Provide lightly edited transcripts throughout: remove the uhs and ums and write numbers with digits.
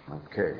Okay.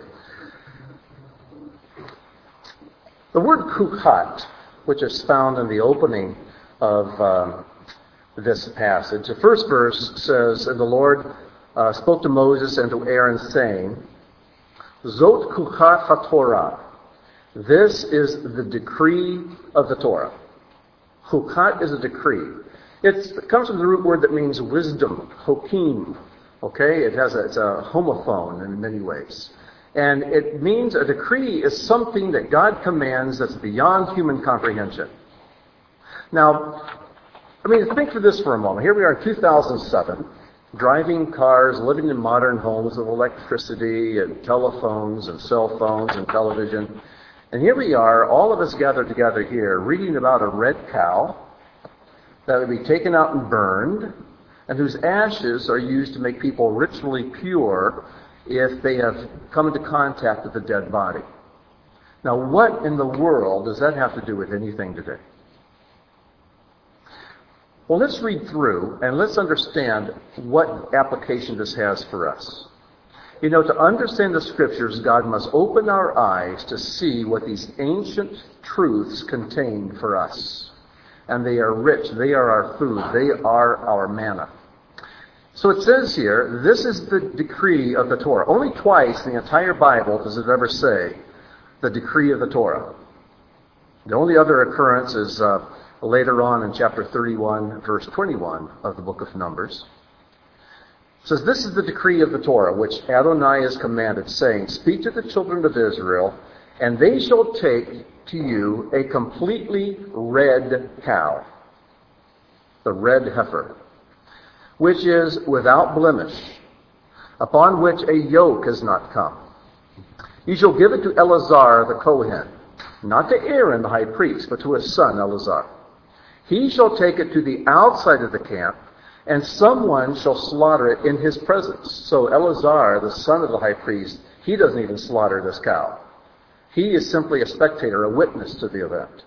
The word kuhat, which is found in the opening of this passage, the first verse says, "And the Lord spoke to Moses and to Aaron, saying, Zot kuhat haTorah. This is the decree of the Torah." Kuhat is a decree. It comes from the root word that means wisdom, hokim. Okay, it's a homophone in many ways. And it means a decree is something that God commands that's beyond human comprehension. Now, think of this for a moment. Here we are in 2007, driving cars, living in modern homes with electricity and telephones and cell phones and television. And here we are, all of us gathered together here, reading about a red cow that would be taken out and burned, and whose ashes are used to make people ritually pure if they have come into contact with a dead body. Now, what in the world does that have to do with anything today? Well, let's read through and let's understand what application this has for us. To understand the Scriptures, God must open our eyes to see what these ancient truths contain for us. And they are rich. They are our food. They are our manna. So it says here, this is the decree of the Torah. Only twice in the entire Bible does it ever say the decree of the Torah. The only other occurrence is later on in chapter 31, verse 21 of the book of Numbers. It says, "This is the decree of the Torah, which Adonai has commanded, saying, Speak to the children of Israel, and they shall take to you a completely red cow," the red heifer, "which is without blemish, upon which a yoke has not come. You shall give it to Eleazar the Kohen, not to Aaron the high priest, but to his son Eleazar. He shall take it to the outside of the camp, and someone shall slaughter it in his presence." So Eleazar, the son of the high priest, he doesn't even slaughter this cow. He is simply a spectator, a witness to the event.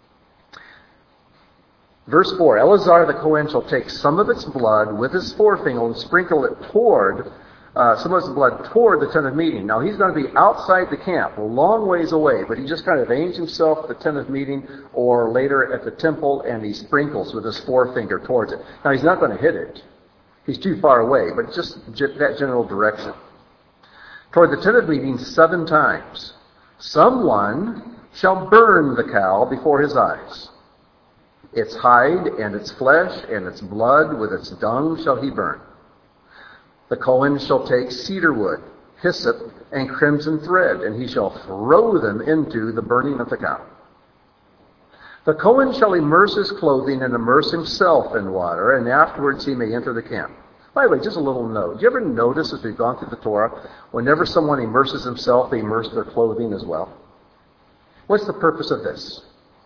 Verse 4, "Eleazar the Kohen shall take some of its blood with his forefinger and sprinkle it toward the tent of meeting." Now he's going to be outside the camp, a long ways away, but he just kind of aims himself at the tent of meeting or later at the temple, and he sprinkles with his forefinger towards it. Now he's not going to hit it. He's too far away, but just that general direction. "Toward the tent of meeting 7 times. Someone shall burn the cow before his eyes. Its hide and its flesh and its blood with its dung shall he burn. The Kohen shall take cedar wood, hyssop, and crimson thread, and he shall throw them into the burning of the cow. The Kohen shall immerse his clothing and immerse himself in water, and afterwards he may enter the camp." By the way, just a little note. Do you ever notice as we've gone through the Torah, whenever someone immerses himself, they immerse their clothing as well? What's the purpose of this?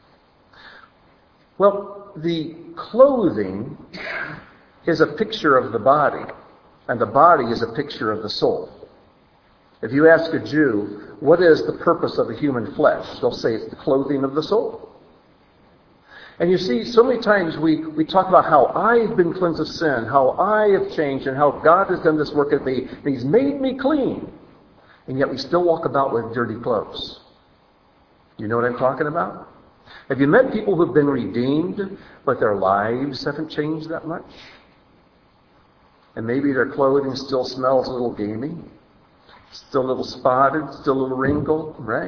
Well, the clothing is a picture of the body, and the body is a picture of the soul. If you ask a Jew, what is the purpose of the human flesh? They'll say it's the clothing of the soul. And you see, so many times we talk about how I've been cleansed of sin, how I have changed, and how God has done this work in me, and He's made me clean. And yet we still walk about with dirty clothes. You know what I'm talking about? Have you met people who've been redeemed, but their lives haven't changed that much? And maybe their clothing still smells a little gamey, still a little spotted, still a little wrinkled, right?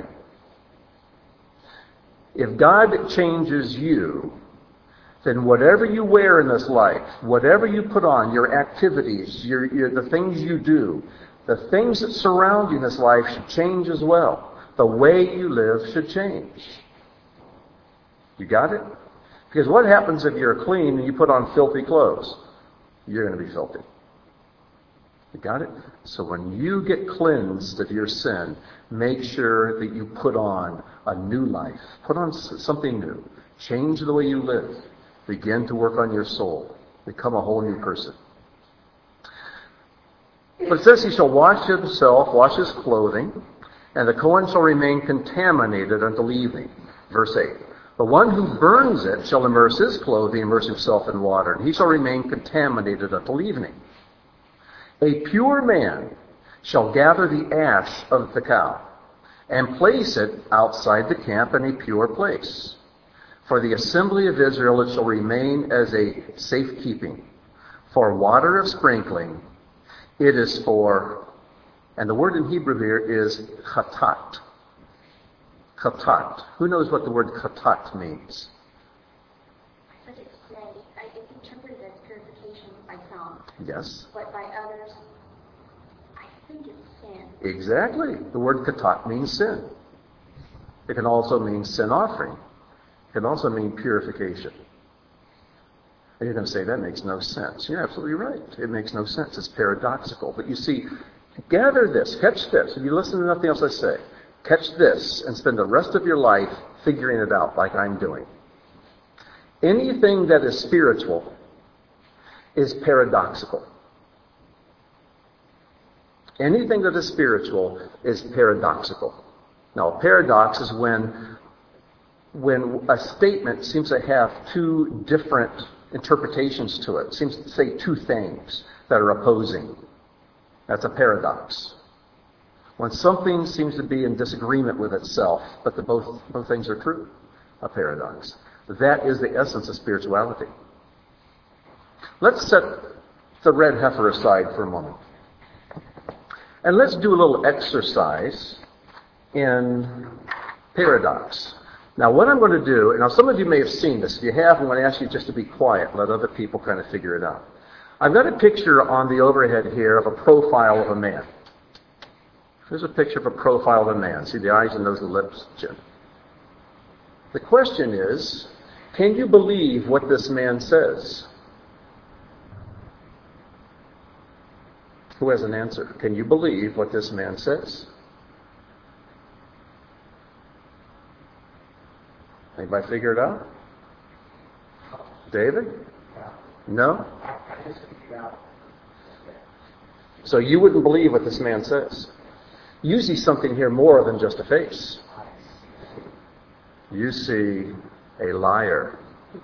If God changes you, then whatever you wear in this life, whatever you put on, your activities, the things you do, the things that surround you in this life should change as well. The way you live should change. You got it? Because what happens if you're clean and you put on filthy clothes? You're going to be filthy. You got it? So when you get cleansed of your sin, make sure that you put on a new life. Put on something new. Change the way you live. Begin to work on your soul. Become a whole new person. But it says he shall wash himself, wash his clothing, and the Kohen shall remain contaminated until evening. Verse 8. The one who burns it shall immerse his clothing, immerse himself in water, and he shall remain contaminated until evening. A pure man shall gather the ash of the cow and place it outside the camp in a pure place. For the assembly of Israel it shall remain as a safekeeping. For water of sprinkling it is for, and the word in Hebrew here is chatat. Chatat. Who knows what the word chatat means? I heard it say, it's interpreted as purification by some. Yes. But by others, I think it's sin. Exactly. The word chatat means sin. It can also mean sin offering. It can also mean purification. And you're going to say, that makes no sense. You're absolutely right. It makes no sense. It's paradoxical. But you see, gather this, catch this. If you listen to nothing else I say, catch this and spend the rest of your life figuring it out like I'm doing. Anything that is spiritual is paradoxical. Anything that is spiritual is paradoxical. Now, a paradox is when a statement seems to have two different interpretations to it. It seems to say two things that are opposing. That's a paradox. When something seems to be in disagreement with itself, but both things are true, a paradox. That is the essence of spirituality. Let's set the red heifer aside for a moment. And let's do a little exercise in paradox. Now, what I'm going to do, and now some of you may have seen this. If you have, I'm going to ask you just to be quiet. Let other people kind of figure it out. I've got a picture on the overhead here of a profile of a man. Here's a picture of a profile of a man. See the eyes and nose and lips, chin. The question is, can you believe what this man says? Who has an answer? Can you believe what this man says? Anybody figure it out? David? No? So you wouldn't believe what this man says. You see something here more than just a face. You see a liar.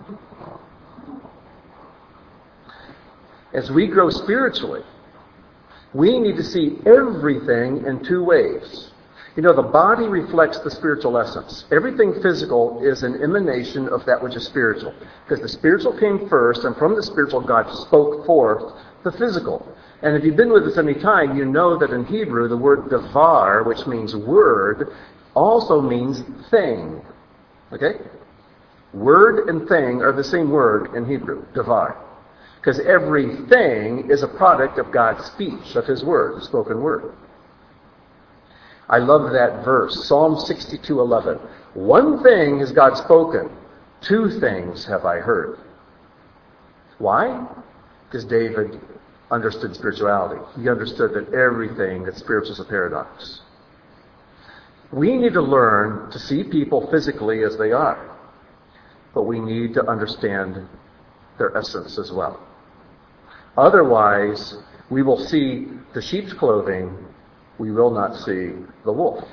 As we grow spiritually, we need to see everything in two ways. You know, the body reflects the spiritual essence. Everything physical is an emanation of that which is spiritual. Because the spiritual came first, and from the spiritual God spoke forth the physical. And if you've been with us any time, you know that in Hebrew, the word davar, which means word, also means thing. Okay? Word and thing are the same word in Hebrew, davar. Because everything is a product of God's speech, of His word, the spoken word. I love that verse, Psalm 62:11. One thing has God spoken, two things have I heard. Why? Because David understood spirituality. He understood that everything that's spiritual is a paradox. We need to learn to see people physically as they are, but we need to understand their essence as well. Otherwise, we will see the sheep's clothing, we will not see the wolf.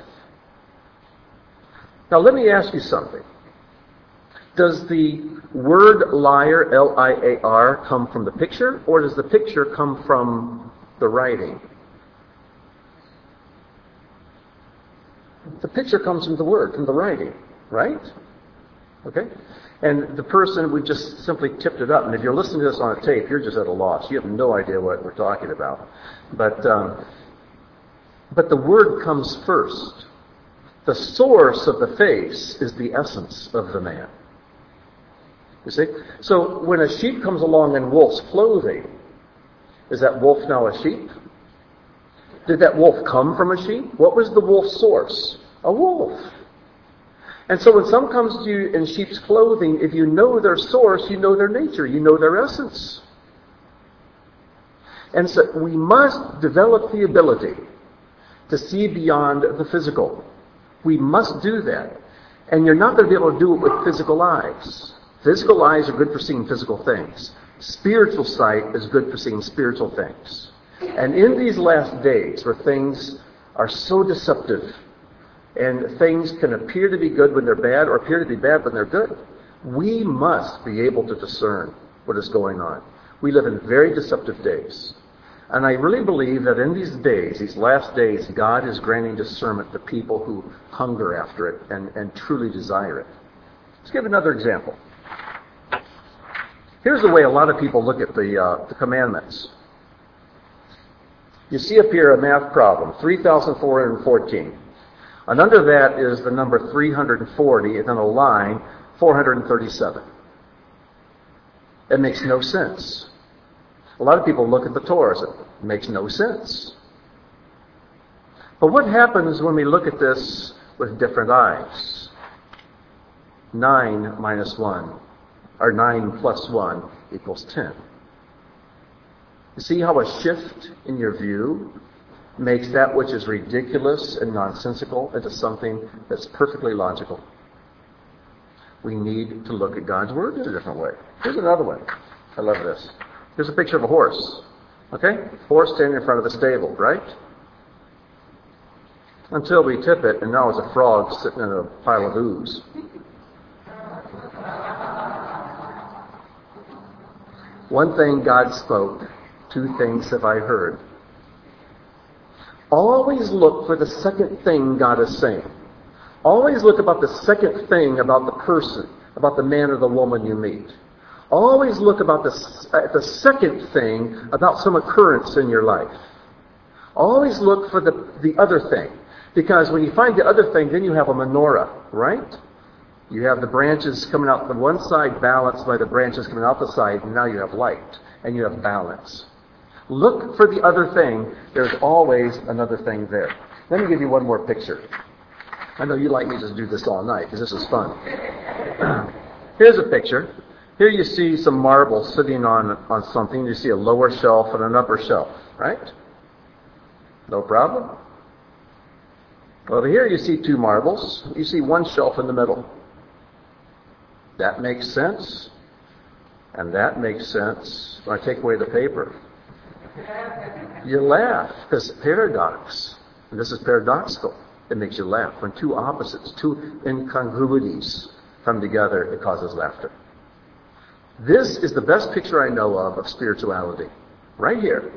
Now let me ask you something. Does the word liar, L-I-A-R, come from the picture, or does the picture come from the writing? The picture comes from the word, from the writing, right? Okay? And the person, we just simply tipped it up. And if you're listening to this on a tape, you're just at a loss. You have no idea what we're talking about. But the word comes first. The source of the face is the essence of the man. You see? So when a sheep comes along in wolf's clothing, is that wolf now a sheep? Did that wolf come from a sheep? What was the wolf's source? A wolf. And so when someone comes to you in sheep's clothing, if you know their source, you know their nature, you know their essence. And so we must develop the ability to see beyond the physical. We must do that. And you're not going to be able to do it with physical eyes. Physical eyes are good for seeing physical things. Spiritual sight is good for seeing spiritual things. And in these last days, where things are so deceptive, and things can appear to be good when they're bad, or appear to be bad when they're good, we must be able to discern what is going on. We live in very deceptive days. And I really believe that in these days, these last days, God is granting discernment to people who hunger after it and truly desire it. Let's give another example. Here's the way a lot of people look at the commandments. You see up here a math problem, 3,414. And under that is the number 340, and then a line, 437. It makes no sense. A lot of people look at the Torah and it makes no sense. But what happens when we look at this with different eyes? 9 minus 1, or 9 plus 1 equals 10. You see how a shift in your view makes that which is ridiculous and nonsensical into something that's perfectly logical? We need to look at God's Word in a different way. Here's another one. I love this. Here's a picture of a horse. Okay? Horse standing in front of the stable, right? Until we tip it, and now it's a frog sitting in a pile of ooze. One thing God spoke, 2 things have I heard. Always look for the second thing God is saying. Always look about the second thing about the person, about the man or the woman you meet. Always look about the second thing about some occurrence in your life. Always look for the other thing. Because when you find the other thing, then you have a menorah, right? You have the branches coming out the one side balanced by the branches coming out the side, and now you have light, and you have balance. Look for the other thing. There's always another thing there. Let me give you one more picture. I know you like me to do this all night, because this is fun. Here's a picture. Here you see some marble sitting on something. You see a lower shelf and an upper shelf, right? No problem. Over here you see 2 marbles. You see one shelf in the middle. That makes sense. And that makes sense when I take away the paper. You laugh, because paradox, and this is paradoxical, it makes you laugh. When 2 opposites, 2 incongruities come together, it causes laughter. This is the best picture I know of spirituality. Right here.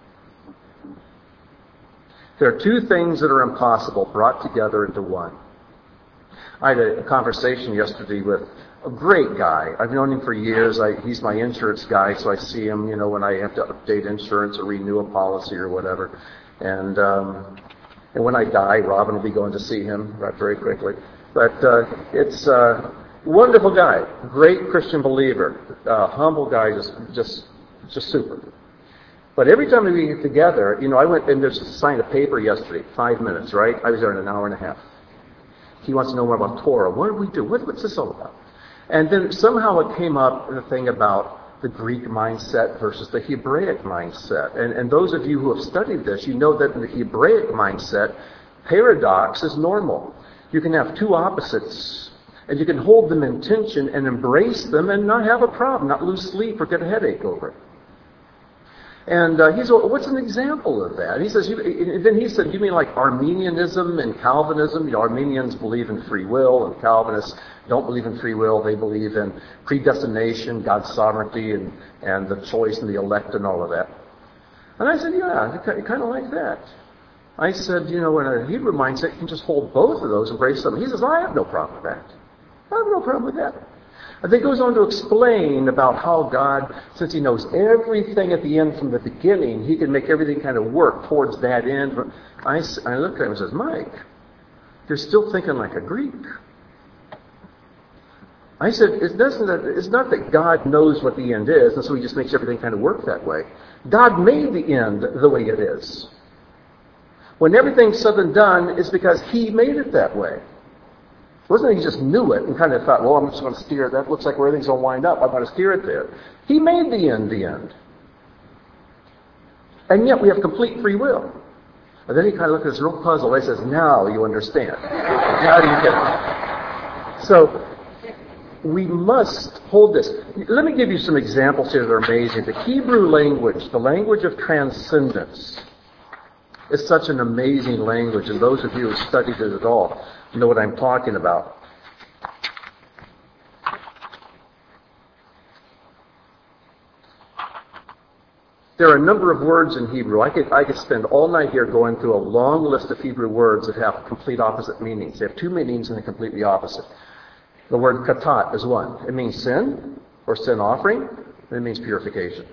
There are 2 things that are impossible brought together into one. I had a conversation yesterday with a great guy. I've known him for years. He's my insurance guy, so I see him, when I have to update insurance or renew a policy or whatever. And when I die, Robin will be going to see him very quickly. But it's a wonderful guy, great Christian believer, humble guy, just super. But every time we get together, I went and just signed a paper yesterday, 5 minutes, right? I was there in an hour and a half. He wants to know more about Torah. What do we do? What's this all about? And then somehow it came up, the thing about the Greek mindset versus the Hebraic mindset. And those of you who have studied this, you know that in the Hebraic mindset, paradox is normal. You can have 2 opposites, and you can hold them in tension and embrace them and not have a problem, not lose sleep or get a headache over it. And he said, what's an example of that? He says, then he said, you mean like Arminianism and Calvinism? Arminians believe in free will, and Calvinists don't believe in free will. They believe in predestination, God's sovereignty, and the choice and the elect and all of that. And I said, yeah, kind of like that. I said, in a Hebrew mindset, you can just hold both of those, embrace them. He says, I have no problem with that. I have no problem with that. And then he goes on to explain about how God, since he knows everything at the end from the beginning, he can make everything kind of work towards that end. I looked at him and says, Mike, you're still thinking like a Greek. I said, it's not that God knows what the end is, and so he just makes everything kind of work that way. God made the end the way it is. When everything's said and done, it's because he made it that way. It wasn't that he just knew it and kind of thought, well, I'm just going to steer it. That looks like where everything's going to wind up. I'm going to steer it there. He made the end. And yet we have complete free will. And then he kind of looked at this real puzzle. He says, now you understand. Now do you get it? So we must hold this. Let me give you some examples here that are amazing. The Hebrew language, the language of transcendence, is such an amazing language. And those of you who studied it at all know what I'm talking about. There are a number of words in Hebrew. I could spend all night here going through a long list of Hebrew words that have complete opposite meanings. They have two meanings and they're completely opposite. The word katat is one. It means sin or sin offering, and it means purification.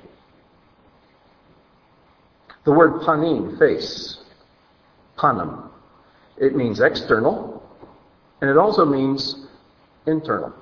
The word panim, face, panim, it means external, and it also means internal.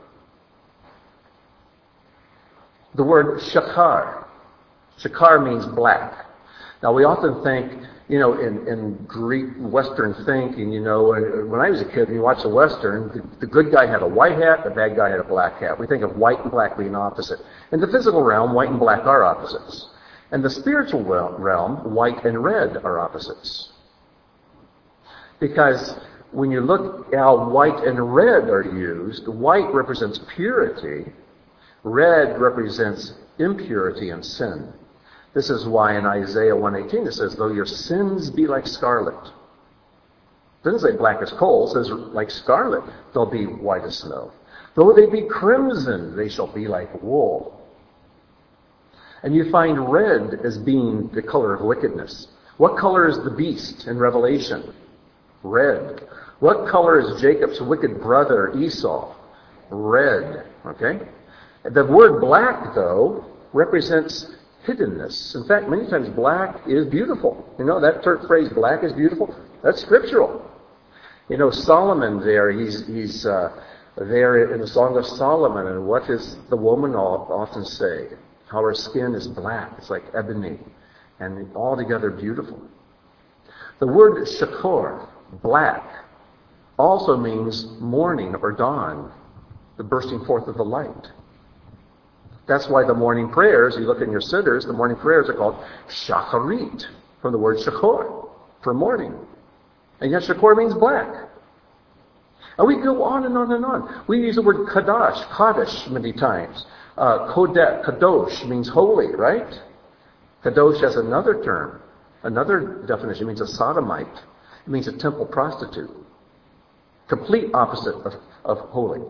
The word shakar. Shakar means black. Now, we often think, in Greek Western thinking, when I was a kid and you watch a Western, the good guy had a white hat, the bad guy had a black hat. We think of white and black being opposite. In the physical realm, white and black are opposites. In the spiritual realm, white and red are opposites. Because when you look at how white and red are used, white represents purity, red represents impurity and sin. This is why in Isaiah 1:18 it says, though your sins be like scarlet. It doesn't say black as coal, it says like scarlet, they'll be white as snow. Though they be crimson, they shall be like wool. And you find red as being the color of wickedness. What color is the beast in Revelation? Red. What color is Jacob's wicked brother Esau? Red. Okay? The word black, though, represents hiddenness. In fact, many times black is beautiful. That phrase, black is beautiful, that's scriptural. Solomon there, he's there in the Song of Solomon, and what does the woman often say? How her skin is black, it's like ebony, and altogether beautiful. The word shakor, black, also means morning or dawn, the bursting forth of the light. That's why the morning prayers, you look in your sitters, the morning prayers are called shacharit, from the word shachor, for morning. And yet shachor means black. And we go on and on and on. We use the word kaddish many times. Kadosh means holy, right? Kadosh has another term, another definition. It means a sodomite. It means a temple prostitute. Complete opposite of holy.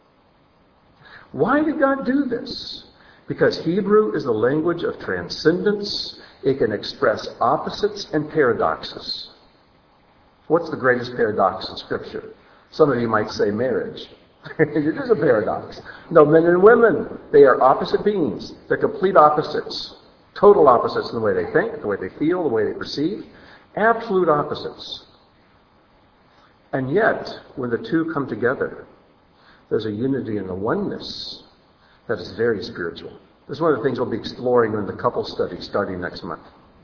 Why did God do this? Because Hebrew is the language of transcendence. It can express opposites and paradoxes. What's the greatest paradox in Scripture? Some of you might say marriage. It is a paradox. No, men and women, they are opposite beings. They're complete opposites. Total opposites in the way they think, the way they feel, the way they perceive. Absolute opposites. And yet, when the two come together, there's a unity in the oneness that is very spiritual. This is one of the things we'll be exploring in the couple study starting next month.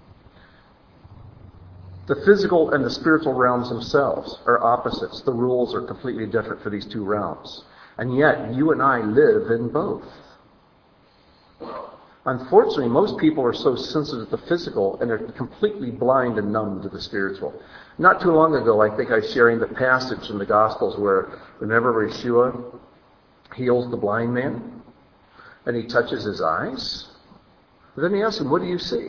The physical and the spiritual realms themselves are opposites. The rules are completely different for these two realms. And yet, you and I live in both. Unfortunately, most people are so sensitive to the physical and they're completely blind and numb to the spiritual. Not too long ago, I think I was sharing the passage in the Gospels where, remember, Yeshua heals the blind man and he touches his eyes. And then he asks him, what do you see?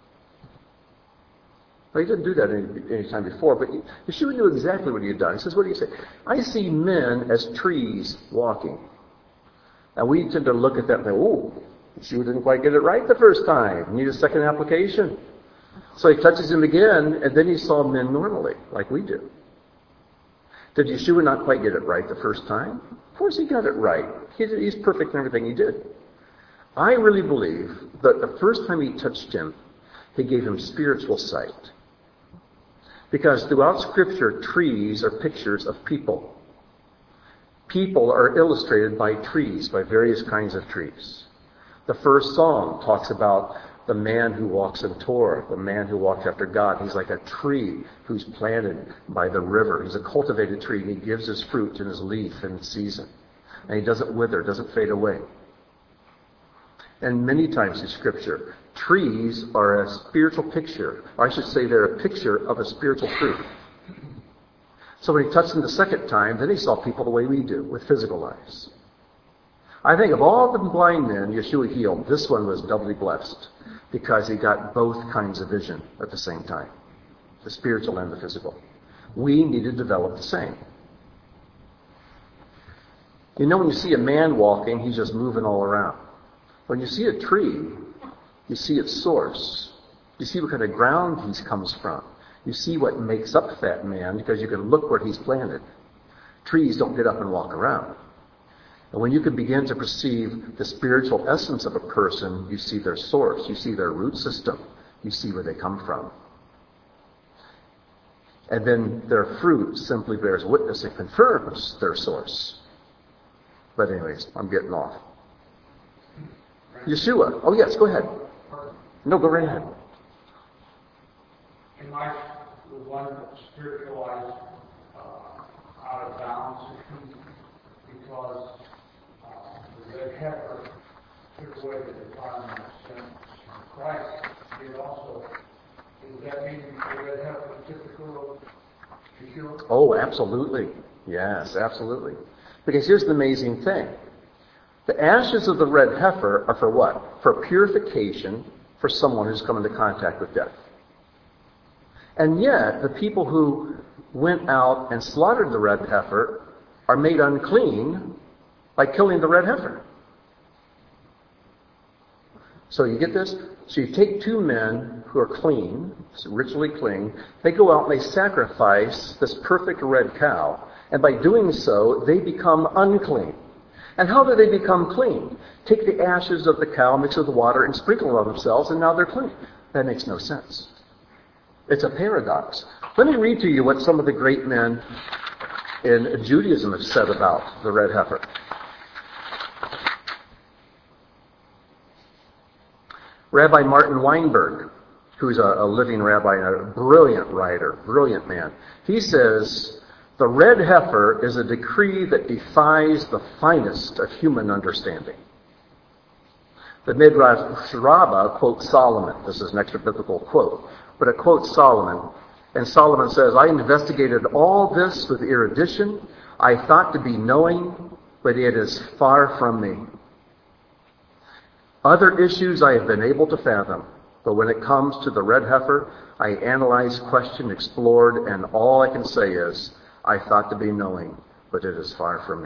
Well, he didn't do that any time before, but Yeshua knew exactly what he had done. He says, what do you say? I see men as trees walking. And we tend to look at that and think, oh, Yeshua didn't quite get it right the first time. Need a second application. So he touches him again, and then he saw men normally, like we do. Did Yeshua not quite get it right the first time? Of course he got it right. He's perfect in everything he did. I really believe that the first time he touched him, he gave him spiritual sight. Because throughout Scripture, trees are pictures of people. People are illustrated by trees, by various kinds of trees. The first psalm talks about the man who walks in Torah, the man who walks after God. He's like a tree who's planted by the river. He's a cultivated tree, and he gives his fruit and his leaf in season. And he doesn't wither, doesn't fade away. And many times in Scripture, trees are a spiritual picture. Or I should say they're a picture of a spiritual truth. So when he touched them the second time, then he saw people the way we do, with physical eyes. I think of all the blind men Yeshua healed, this one was doubly blessed because he got both kinds of vision at the same time, the spiritual and the physical. We need to develop the same. When you see a man walking, he's just moving all around. When you see a tree, you see its source. You see what kind of ground he comes from. You see what makes up that man because you can look where he's planted. Trees don't get up and walk around. And when you can begin to perceive the spiritual essence of a person, you see their source, you see their root system, you see where they come from. And then their fruit simply bears witness and confirms their source. But anyways, I'm getting off. Yeshua. Oh yes, go ahead. No, go right ahead. Am I the one spiritualized out of bounds because the red heifer took away the defilement of sin from Christ? It also, does that mean the red heifer is typical of Yeshua? Oh, absolutely. Yes, absolutely. Because here's the amazing thing. The ashes of the red heifer are for what? For purification for someone who's come into contact with death. And yet, the people who went out and slaughtered the red heifer are made unclean by killing the red heifer. So you get this? So you take two men who are clean, ritually clean, they go out and they sacrifice this perfect red cow, and by doing so, they become unclean. And how do they become clean? Take the ashes of the cow, mix it with water, and sprinkle it on themselves, and now they're clean. That makes no sense. It's a paradox. Let me read to you what some of the great men in Judaism have said about the red heifer. Rabbi Martin Weinberg, who's a living rabbi and a brilliant writer, brilliant man, he says, the red heifer is a decree that defies the finest of human understanding. The Midrash Rabbah quotes Solomon. This is an extra biblical quote. But it quotes Solomon. And Solomon says, I investigated all this with erudition. I thought to be knowing, but it is far from me. Other issues I have been able to fathom. But when it comes to the red heifer, I analyzed, questioned, explored, and all I can say is, I thought to be knowing, but it is far from me.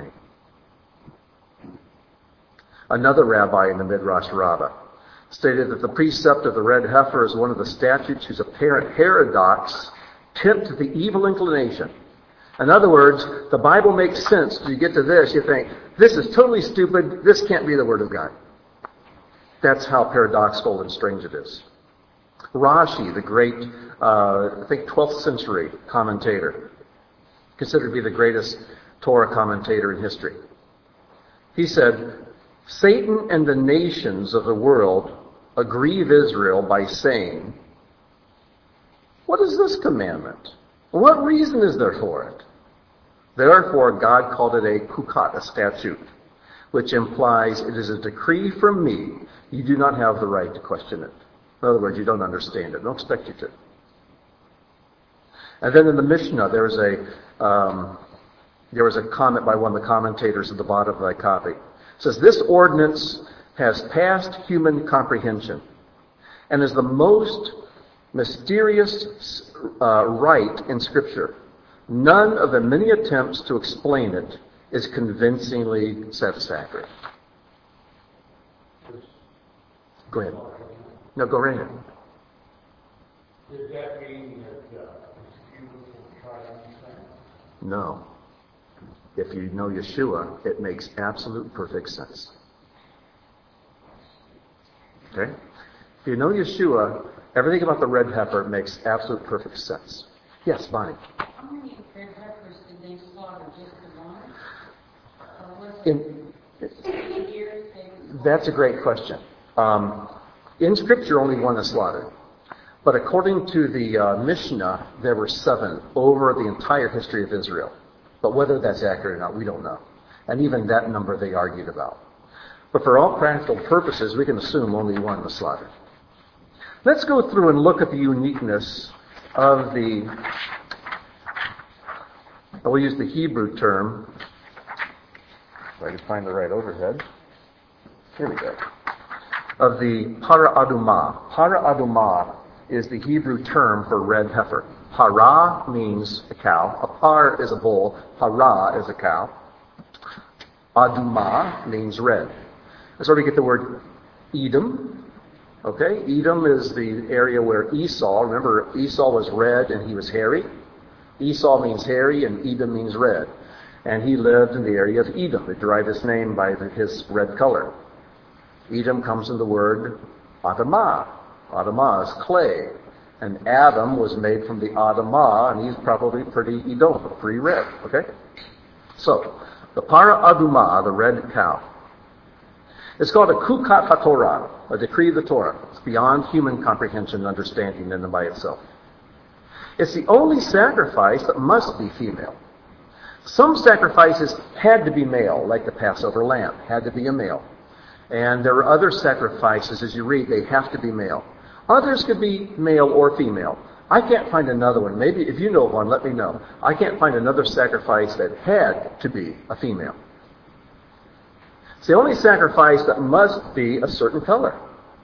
Another rabbi in the Midrash Rabbah stated that the precept of the red heifer is one of the statutes whose apparent paradox tipped the evil inclination. In other words, the Bible makes sense. You get to this, you think, this is totally stupid, this can't be the Word of God. That's how paradoxical and strange it is. Rashi, the great, I think 12th century commentator, considered to be the greatest Torah commentator in history. He said, Satan and the nations of the world aggrieve Israel by saying, what is this commandment? What reason is there for it? Therefore, God called it a kukat, a statute, which implies it is a decree from me. You do not have the right to question it. In other words, you don't understand it. Don't expect you to. And then in the Mishnah, there was a comment by one of the commentators at the bottom of my copy. It says, this ordinance has passed human comprehension and is the most mysterious rite in Scripture. None of the many attempts to explain it is convincingly satisfactory. Go ahead. No, go right ahead. Does that mean that you will try to understand? No. If you know Yeshua, it makes absolute perfect sense. Okay? If you know Yeshua, everything about the red heifer makes absolute perfect sense. Yes, Bonnie. How many red heifers did they slaughter? Just the one? Or was it years they slaughtered? That's a great question. In Scripture, only one is slaughtered. But according to the Mishnah, there were 7 over the entire history of Israel. But whether that's accurate or not, we don't know. And even that number they argued about. But for all practical purposes, we can assume only one was slaughtered. Let's go through and look at the uniqueness of we'll use the Hebrew term. If I can find the right overhead. Here we go. Of the para adumah. Para adumah is the Hebrew term for red heifer. Para means a cow. A par is a bull. Para is a cow. Adumah means red. That's where we get the word Edom. Okay? Edom is the area where Esau, remember Esau was red and he was hairy. Esau means hairy and Edom means red. And he lived in the area of Edom. It derived its name by his red color. Edom comes from the word Adamah. Adamah is clay. And Adam was made from the Adamah, and he's probably pretty Edom, pretty red. Okay? So, the Para Adumah, the red cow. It's called a Kukat HaTorah, a decree of the Torah. It's beyond human comprehension and understanding in and by itself. It's the only sacrifice that must be female. Some sacrifices had to be male, like the Passover lamb, had to be a male. And there are other sacrifices, as you read, they have to be male. Others could be male or female. I can't find another one. Maybe if you know of one, let me know. I can't find another sacrifice that had to be a female. It's the only sacrifice that must be a certain color.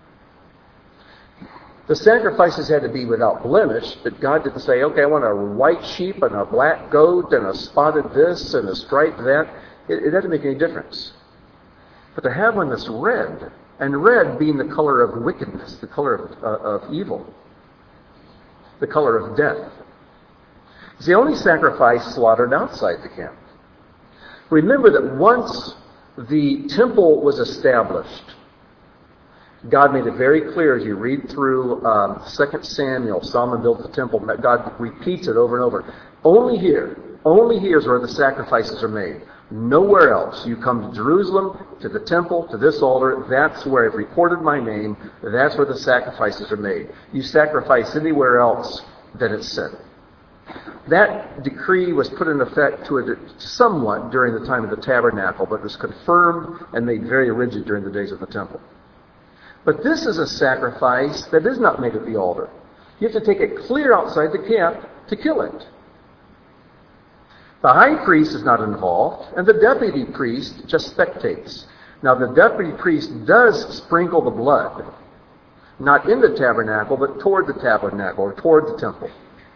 The sacrifices had to be without blemish, but God didn't say, okay, I want a white sheep and a black goat and a spotted this and a striped that. It doesn't make any difference. But to have one that's red, and red being the color of wickedness, the color of evil, the color of death. It's the only sacrifice slaughtered outside the camp. Remember that once the temple was established, God made it very clear as you read through 2 Samuel, Solomon built the temple, God repeats it over and over. Only here is where the sacrifices are made. Nowhere else. You come to Jerusalem, to the temple, to this altar, that's where I've recorded my name, that's where the sacrifices are made. You sacrifice anywhere else, then it's sin. That decree was put in effect somewhat during the time of the tabernacle, but was confirmed and made very rigid during the days of the temple. But this is a sacrifice that is not made at the altar. You have to take it clear outside the camp to kill it. The high priest is not involved, and the deputy priest just spectates. Now, the deputy priest does sprinkle the blood, not in the tabernacle, but toward the tabernacle, or toward the temple.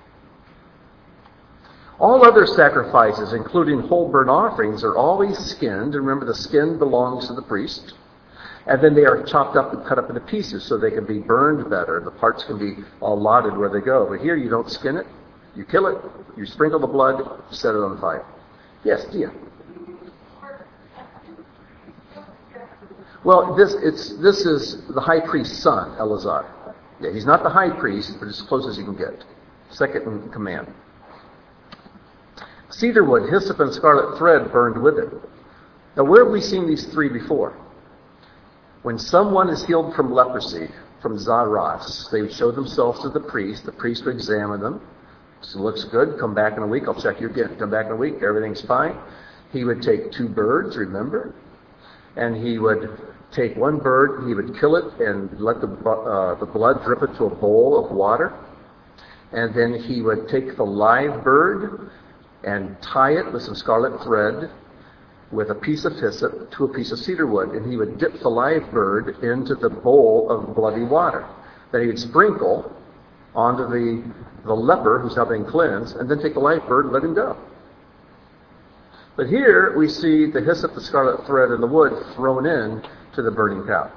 All other sacrifices, including whole burnt offerings, are always skinned. Remember, the skin belongs to the priest. And then they are chopped up and cut up into pieces so they can be burned better. The parts can be allotted where they go. But here you don't skin it. You kill it, you sprinkle the blood, set it on fire. Yes, Dia. Well, this is the high priest's son, Eleazar. Yeah, he's not the high priest, but as close as you can get. Second in command. Cedar wood, hyssop, and scarlet thread burned with it. Now, where have we seen these three before? When someone is healed from leprosy, from Zaras, they would show themselves to the priest. The priest would examine them. So it looks good. Come back in a week. I'll check you again. Come back in a week. Everything's fine. He would take 2 birds, remember? And he would take one bird. He would kill it and let the blood drip into a bowl of water. And then he would take the live bird and tie it with some scarlet thread with a piece of hyssop to a piece of cedar wood. And he would dip the live bird into the bowl of bloody water. Then he would sprinkle onto the leper who's now being cleansed, and then take the live bird and let him go. But here we see the hyssop, the scarlet thread, and the wood thrown in to the burning cow.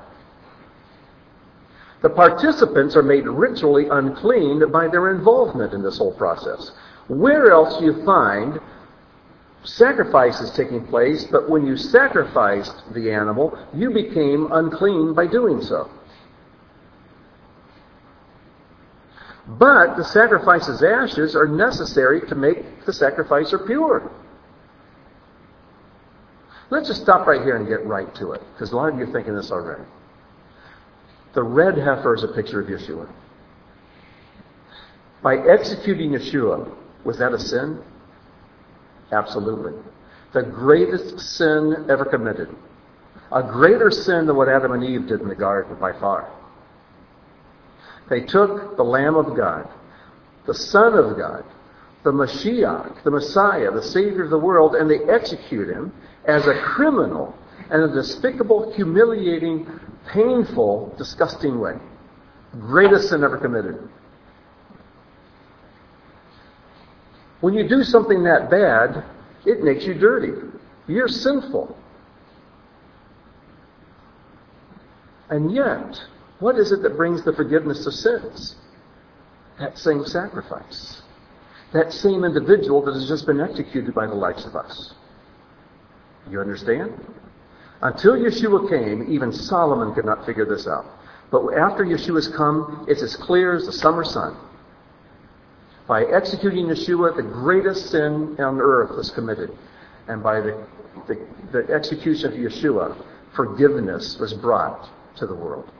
The participants are made ritually unclean by their involvement in this whole process. Where else do you find sacrifices taking place, but when you sacrificed the animal, you became unclean by doing so? But the sacrifice's ashes are necessary to make the sacrificer pure. Let's just stop right here and get right to it, because a lot of you are thinking this already. The red heifer is a picture of Yeshua. By executing Yeshua, was that a sin? Absolutely. The greatest sin ever committed. A greater sin than what Adam and Eve did in the garden by far. They took the Lamb of God, the Son of God, the Mashiach, the Messiah, the Savior of the world, and they execute him as a criminal in a despicable, humiliating, painful, disgusting way. Greatest sin ever committed. When you do something that bad, it makes you dirty. You're sinful. And yet, What is it that brings the forgiveness of sins? That same sacrifice. That same individual that has just been executed by the likes of us. You understand? Until Yeshua came, even Solomon could not figure this out. But after Yeshua's come, it's as clear as the summer sun. By executing Yeshua, the greatest sin on earth was committed. And by the execution of Yeshua, forgiveness was brought to the world.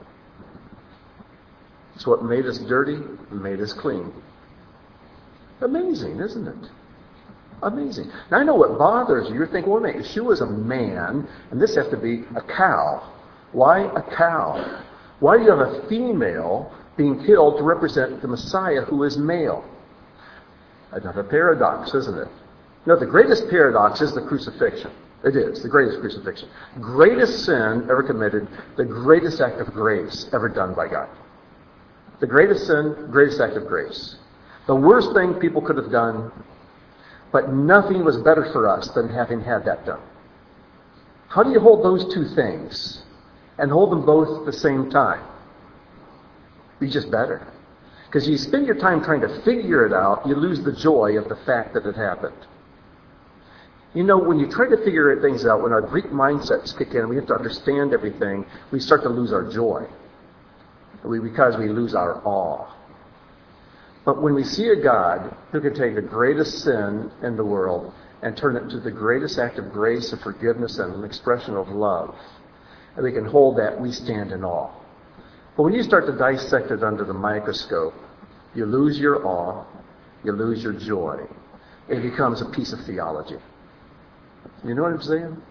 It's what made us dirty and made us clean. Amazing, isn't it? Amazing. Now I know what bothers you. You're thinking, well, Yeshua's a man, and this has to be a cow. Why a cow? Why do you have a female being killed to represent the Messiah who is male? Another paradox, isn't it? No, the greatest paradox is the crucifixion. It is, the greatest crucifixion. Greatest sin ever committed, the greatest act of grace ever done by God. The greatest sin, greatest act of grace. The worst thing people could have done, but nothing was better for us than having had that done. How do you hold those two things and hold them both at the same time? Be just better. Because you spend your time trying to figure it out, you lose the joy of the fact that it happened. You know, when you try to figure things out, when our Greek mindsets kick in, we have to understand everything, we start to lose our joy. Because we lose our awe. But when we see a God who can take the greatest sin in the world and turn it into the greatest act of grace and forgiveness and an expression of love, and we can hold that, we stand in awe. But when you start to dissect it under the microscope, you lose your awe, you lose your joy. It becomes a piece of theology. You know what I'm saying?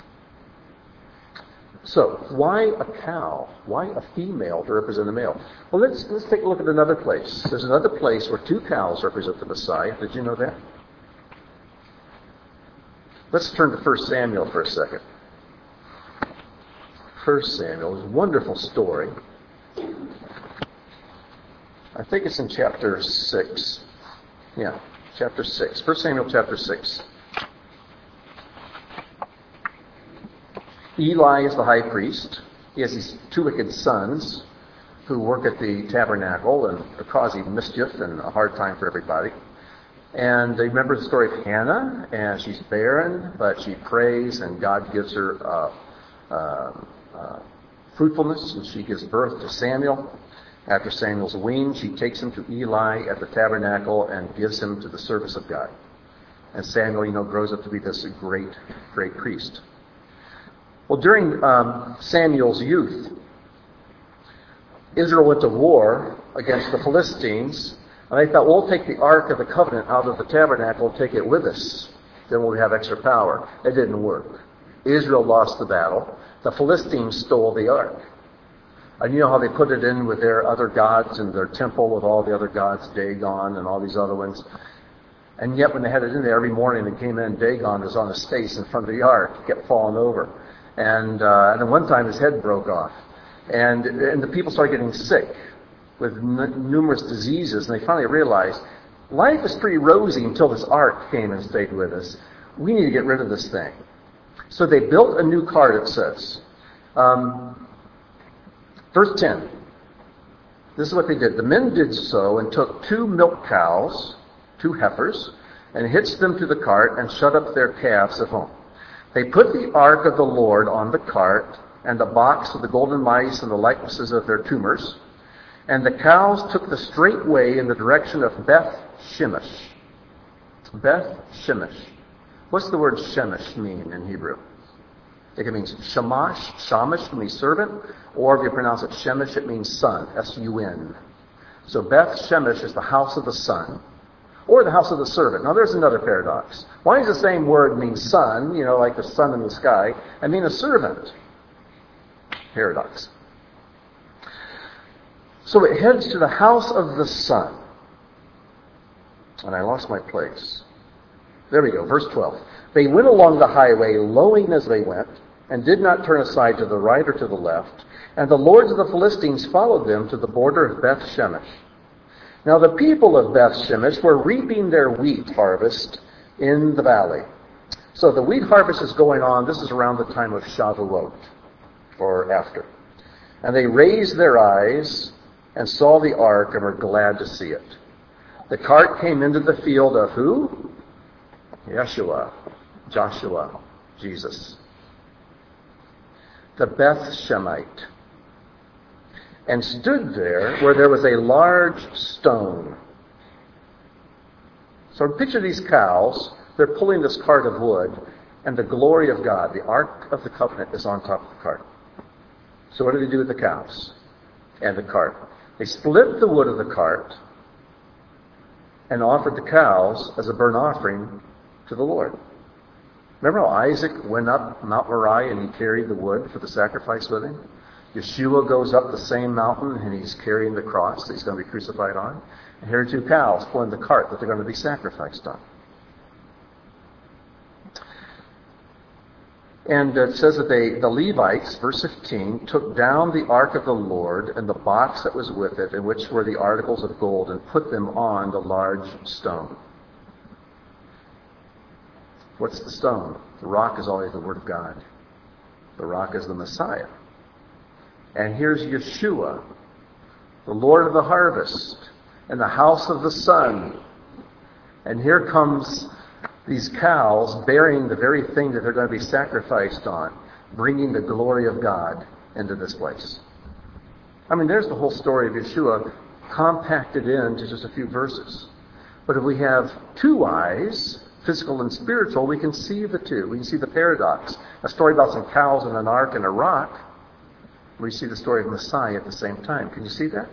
So, why a cow? Why a female to represent a male? Well, let's take a look at another place. There's another place where two cows represent the Messiah. Did you know that? Let's turn to 1 Samuel for a second. 1 Samuel is a wonderful story. I think it's in chapter 6. Yeah, chapter 6. 1 Samuel chapter 6. Eli is the high priest. He has these two wicked sons who work at the tabernacle and are causing mischief and a hard time for everybody. And they remember the story of Hannah, and she's barren, but she prays, and God gives her fruitfulness, and she gives birth to Samuel. After Samuel's weaned, she takes him to Eli at the tabernacle and gives him to the service of God. And Samuel, grows up to be this great, great priest. Well, during Samuel's youth, Israel went to war against the Philistines, and they thought, we'll take the Ark of the Covenant out of the tabernacle and take it with us. Then we'll have extra power. It didn't work. Israel lost the battle. The Philistines stole the Ark. And you know how they put it in with their other gods in their temple with all the other gods, Dagon and all these other ones. And yet when they had it in there every morning and came in, Dagon was on his face in front of the Ark. He kept falling over. And then one time his head broke off. And the people started getting sick with numerous diseases. And they finally realized, life is pretty rosy until this Ark came and stayed with us. We need to get rid of this thing. So they built a new cart, it says. Verse 10. This is what they did. The men did so and took 2 milk cows, 2 heifers, and hitched them to the cart and shut up their calves at home. They put the ark of the Lord on the cart, and the box of the golden mice and the likenesses of their tumors. And the cows took the straight way in the direction of Beth Shemesh. Beth Shemesh. What's the word Shemesh mean in Hebrew? It means Shamash means servant, or if you pronounce it Shemesh, it means son, S-U-N. So Beth Shemesh is the house of the son, or the house of the servant. Now there's another paradox. Why does the same word mean son, like the sun in the sky, and mean a servant? Paradox. So it heads to the house of the son. And I lost my place. There we go, verse 12. They went along the highway, lowing as they went, and did not turn aside to the right or to the left. And the lords of the Philistines followed them to the border of Beth Shemesh. Now the people of Beth Shemesh were reaping their wheat harvest in the valley. So the wheat harvest is going on. This is around the time of Shavuot, or after. And they raised their eyes and saw the ark and were glad to see it. The cart came into the field of who? Joshua, Jesus. The Beth Shemite. And stood there where there was a large stone. So picture these cows. They're pulling this cart of wood, and the glory of God, the Ark of the Covenant, is on top of the cart. So what do they do with the cows and the cart? They split the wood of the cart and offered the cows as a burnt offering to the Lord. Remember how Isaac went up Mount Moriah and he carried the wood for the sacrifice with him? Yeshua goes up the same mountain and he's carrying the cross that he's going to be crucified on. And here are two cows pulling the cart that they're going to be sacrificed on. And it says that the Levites, verse 15, took down the ark of the Lord and the box that was with it, in which were the articles of gold, and put them on the large stone. What's the stone? The rock is always the Word of God. The rock is the Messiah. And here's Yeshua, the Lord of the harvest, and the house of the sun. And here comes these cows bearing the very thing that they're going to be sacrificed on, bringing the glory of God into this place. I mean, there's the whole story of Yeshua compacted into just a few verses. But if we have two eyes, physical and spiritual, we can see the two. We can see the paradox. A story about some cows and an ark and a rock. We see the story of Messiah at the same time. Can you see that?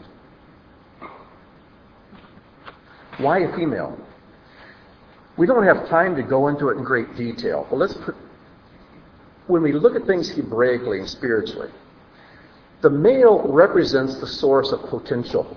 Why a female? We don't have time to go into it in great detail. But when we look at things Hebraically and spiritually, the male represents the source of potential.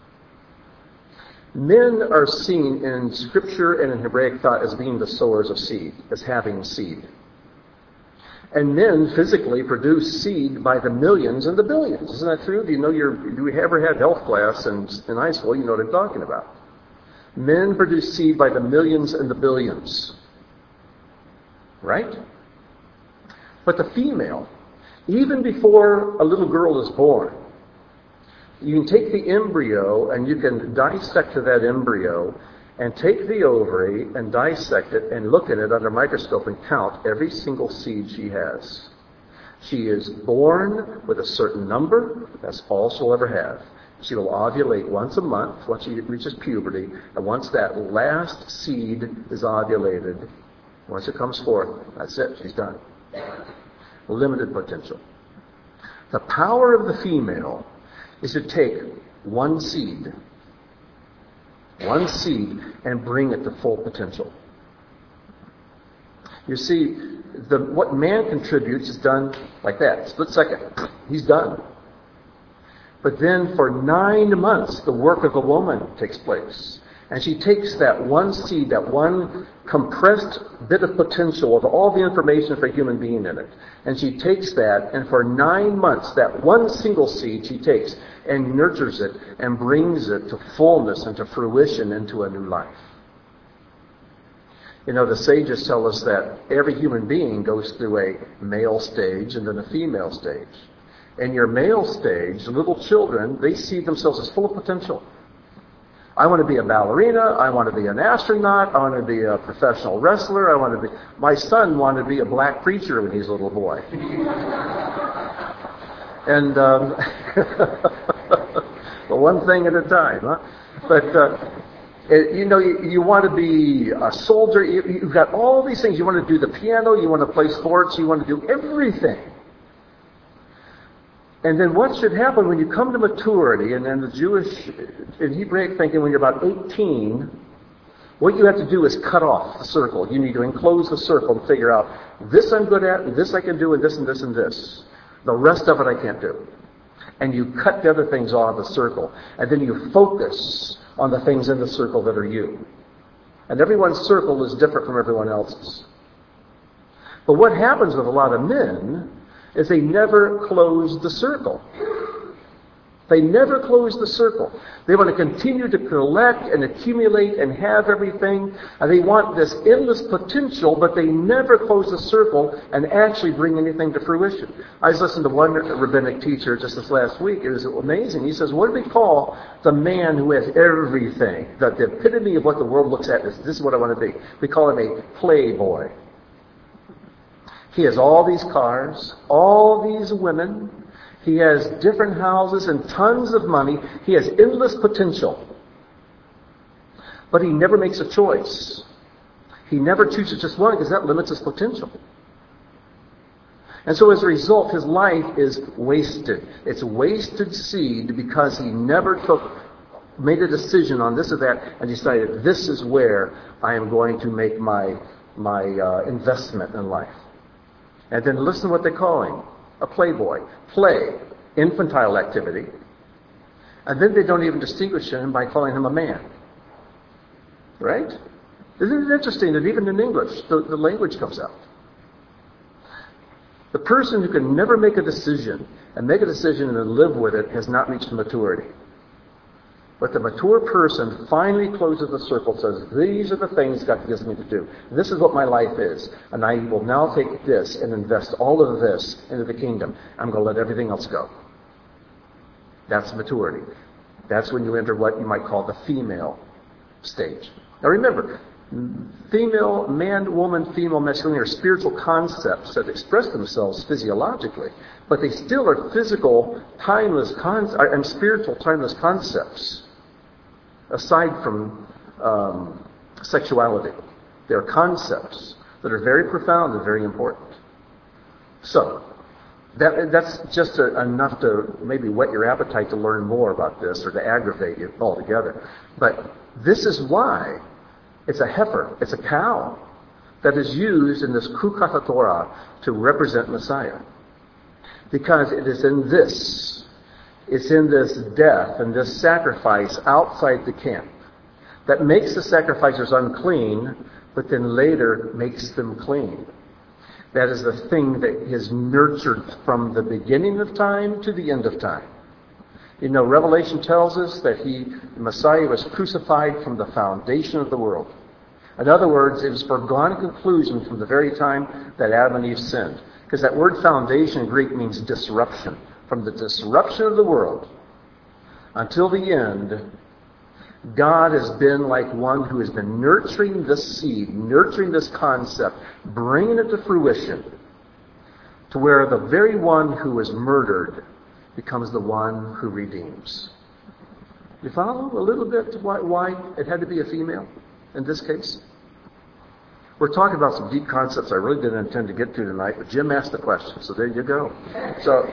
Men are seen in Scripture and in Hebraic thought as being the sowers of seed, as having seed. And men physically produce seed by the millions and the billions. Isn't that true? Do you ever had health class in high school? You know what I'm talking about. Men produce seed by the millions and the billions. Right? But the female, even before a little girl is born, you can take the embryo and you can dissect that embryo and take the ovary and dissect it and look at it under a microscope and count every single seed she has. She is born with a certain number. That's all she'll ever have. She will ovulate once a month once she reaches puberty, and once that last seed is ovulated, once it comes forth, that's it. She's done. Limited potential. The power of the female is to take one seed, and bring it to full potential. You see, what man contributes is done like that. Split second. He's done. But then for 9 months, the work of the woman takes place. And she takes that one seed, that one compressed bit of potential of all the information for a human being in it. And she takes that, and for 9 months, that one single seed she takes and nurtures it and brings it to fullness and to fruition into a new life. You know, the sages tell us that every human being goes through a male stage and then a female stage. In your male stage, little children, they see themselves as full of potential. I want to be a ballerina. I want to be an astronaut. I want to be a professional wrestler. My son wanted to be a black preacher when he was a little boy. And well, one thing at a time, huh? But you want to be a soldier. You've got all these things. You want to do the piano. You want to play sports. You want to do everything. And then what should happen when you come to maturity, and then the Jewish and Hebraic thinking, when you're about 18, what you have to do is cut off the circle. You need to enclose the circle and figure out, this I'm good at, and this I can do, and this and this and this. The rest of it I can't do. And you cut the other things off the circle. And then you focus on the things in the circle that are you. And everyone's circle is different from everyone else's. But what happens with a lot of men is they never close the circle. They never close the circle. They want to continue to collect and accumulate and have everything. And they want this endless potential, but they never close the circle and actually bring anything to fruition. I was listening to one rabbinic teacher just this last week. It was amazing. He says, what do we call the man who has everything? The epitome of what the world looks at is, this is what I want to be. We call him a playboy. He has all these cars, all these women. He has different houses and tons of money. He has endless potential. But he never makes a choice. He never chooses just one because that limits his potential. And so as a result, his life is wasted. It's wasted seed because he never made a decision on this or that and decided this is where I am going to make my investment in life. And then listen to what they call him. A playboy. Play. Infantile activity. And then they don't even distinguish him by calling him a man. Right? Isn't it interesting that even in English, the language comes out? The person who can never make a decision and then live with it has not reached maturity. But the mature person finally closes the circle, says, these are the things God gives me to do. This is what my life is. And I will now take this and invest all of this into the kingdom. I'm going to let everything else go. That's maturity. That's when you enter what you might call the female stage. Now remember, female, man, woman, female, masculine are spiritual concepts that express themselves physiologically. But they still are physical, timeless and spiritual, timeless concepts. Aside from sexuality. They're concepts that are very profound and very important. So, that's just enough to maybe whet your appetite to learn more about this or to aggravate you altogether. But this is why it's a heifer, it's a cow that is used in this Kukat Torah to represent Messiah. Because it is in this. It's in this death and this sacrifice outside the camp that makes the sacrificers unclean, but then later makes them clean. That is the thing that is nurtured from the beginning of time to the end of time. You know, Revelation tells us that the Messiah was crucified from the foundation of the world. In other words, it was foregone conclusion from the very time that Adam and Eve sinned. Because that word foundation in Greek means disruption. From the disruption of the world until the end, God has been like one who has been nurturing this seed, nurturing this concept, bringing it to fruition, to where the very one who was murdered becomes the one who redeems. You follow a little bit why it had to be a female in this case? We're talking about some deep concepts I really didn't intend to get to tonight, but Jim asked the question, so there you go. So,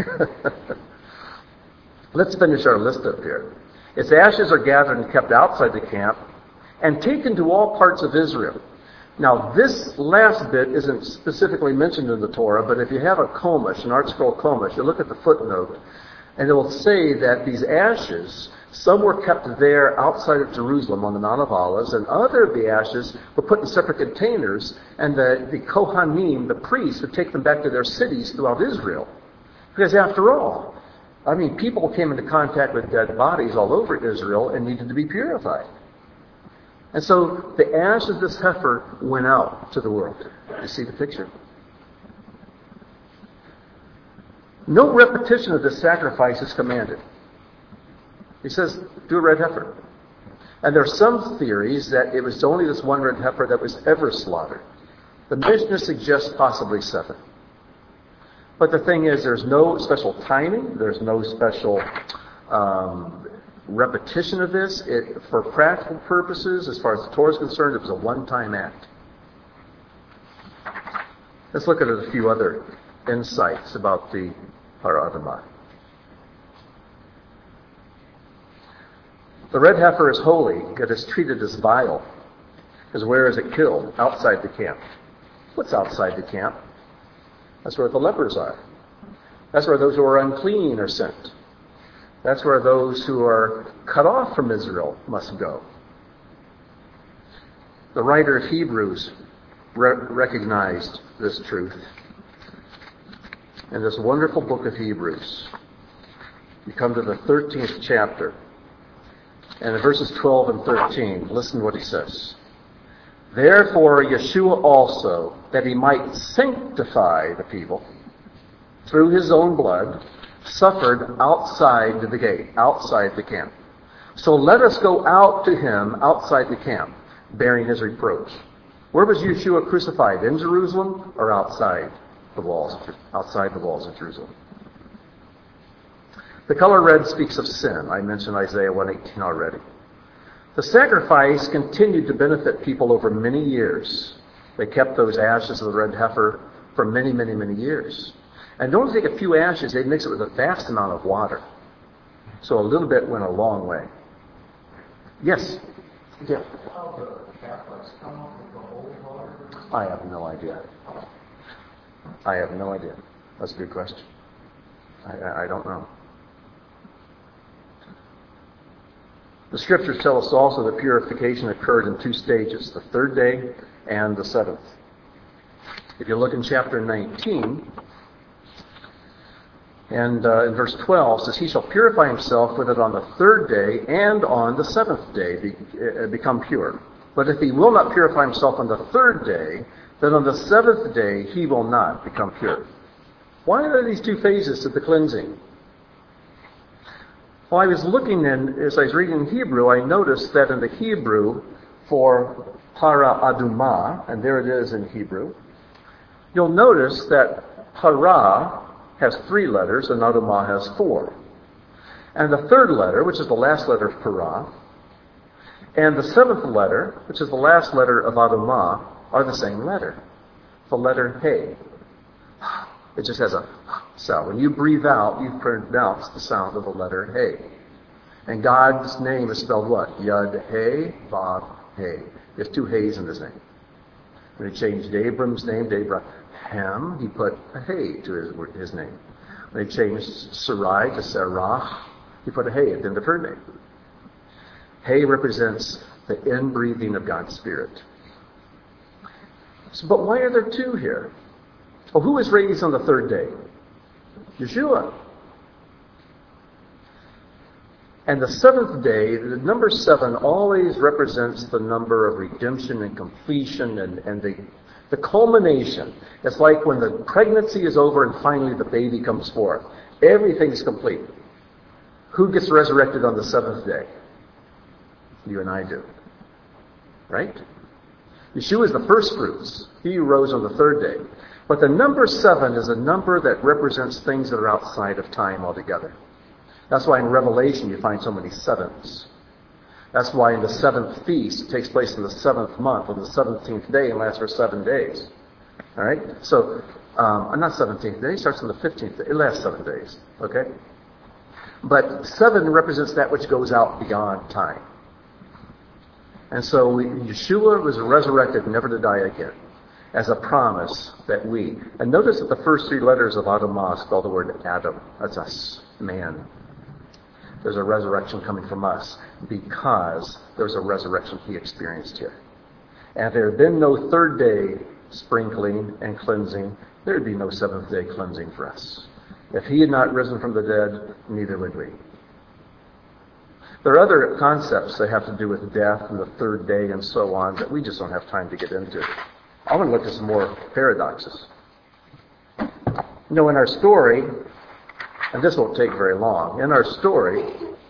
let's finish our list up here. Its ashes are gathered and kept outside the camp and taken to all parts of Israel. Now, this last bit isn't specifically mentioned in the Torah, but if you have a Chumash, an Art Scroll Chumash, you look at the footnote, and it will say that these ashes, some were kept there outside of Jerusalem on the Mount of Olives, and other of the ashes were put in separate containers, and the Kohanim, the priests, would take them back to their cities throughout Israel. Because after all, people came into contact with dead bodies all over Israel and needed to be purified. And so the ashes of this heifer went out to the world. You see the picture? No repetition of this sacrifice is commanded. He says, do a red heifer. And there are some theories that it was only this one red heifer that was ever slaughtered. The Mishnah suggests possibly 7. But the thing is, there's no special timing. There's no special repetition of this. For practical purposes, as far as the Torah is concerned, it was a one-time act. Let's look at a few other insights about the Har Adamah. The red heifer is holy, yet is treated as vile. Because where is it killed? Outside the camp. What's outside the camp? That's where the lepers are. That's where those who are unclean are sent. That's where those who are cut off from Israel must go. The writer of Hebrews recognized this truth in this wonderful book of Hebrews. You come to the 13th chapter. And in verses 12 and 13, listen to what he says. Therefore Yeshua also, that he might sanctify the people through his own blood, suffered outside the gate, outside the camp. So let us go out to him outside the camp, bearing his reproach. Where was Yeshua crucified? In Jerusalem or outside the walls? Outside the walls of Jerusalem. The color red speaks of sin. I mentioned Isaiah 1:18 already. The sacrifice continued to benefit people over many years. They kept those ashes of the red heifer for many, many, many years. And don't take a few ashes, they'd mix it with a vast amount of water. So a little bit went a long way. Yes? Yeah. How the Catholics come up with the holy water? I have no idea. I have no idea. That's a good question. I don't know. The scriptures tell us also that purification occurred in two stages, the third day and the seventh. If you look in chapter 19, and in verse 12, it says, he shall purify himself with it on the third day and on the seventh day, become pure. But if he will not purify himself on the third day, then on the seventh day he will not become pure. Why are there these two phases to the cleansing? Well, I was looking in, as I was reading in Hebrew, I noticed that in the Hebrew for para adumah, and there it is in Hebrew, you'll notice that para has 3 letters and adumah has 4. And the third letter, which is the last letter of para, and the 7th letter, which is the last letter of adumah, are the same letter. The letter hey. It just has a sound. When you breathe out, you pronounce the sound of the letter hey. And God's name is spelled what? Yud Hey, Vav Hey. There's 2 Heys in his name. When he changed Abram's name to Abraham, he put a Hey to his name. When he changed Sarai to Sarah, he put a Hey at the end of her name. Hey represents the inbreathing of God's Spirit. So, but why are there 2 here? Well, who was raised on the third day? Yeshua. And the 7th day, the number 7 always represents the number of redemption and completion and the culmination. It's like when the pregnancy is over and finally the baby comes forth. Everything's complete. Who gets resurrected on the 7th day? You and I do. Right? Yeshua is the first fruits. He rose on the 3rd day. But the number 7 is a number that represents things that are outside of time altogether. That's why in Revelation you find so many 7s. That's why in the 7th feast, it takes place in the 7th month, on the 17th day, and lasts for 7 days. All right? So, not 17th day, it starts on the 15th day. It lasts 7 days. Okay? But 7 represents that which goes out beyond time. And so Yeshua was resurrected never to die again, as a promise that we. And notice that the first 3 letters of Adamah spell the word Adam. That's us, man. There's a resurrection coming from us because there's a resurrection he experienced here. And if there had been no 3rd day sprinkling and cleansing, there would be no 7th day cleansing for us. If he had not risen from the dead, neither would we. There are other concepts that have to do with death and the 3rd day and so on that we just don't have time to get into. I want to look at some more paradoxes. You know, in our story, and this won't take very long, in our story,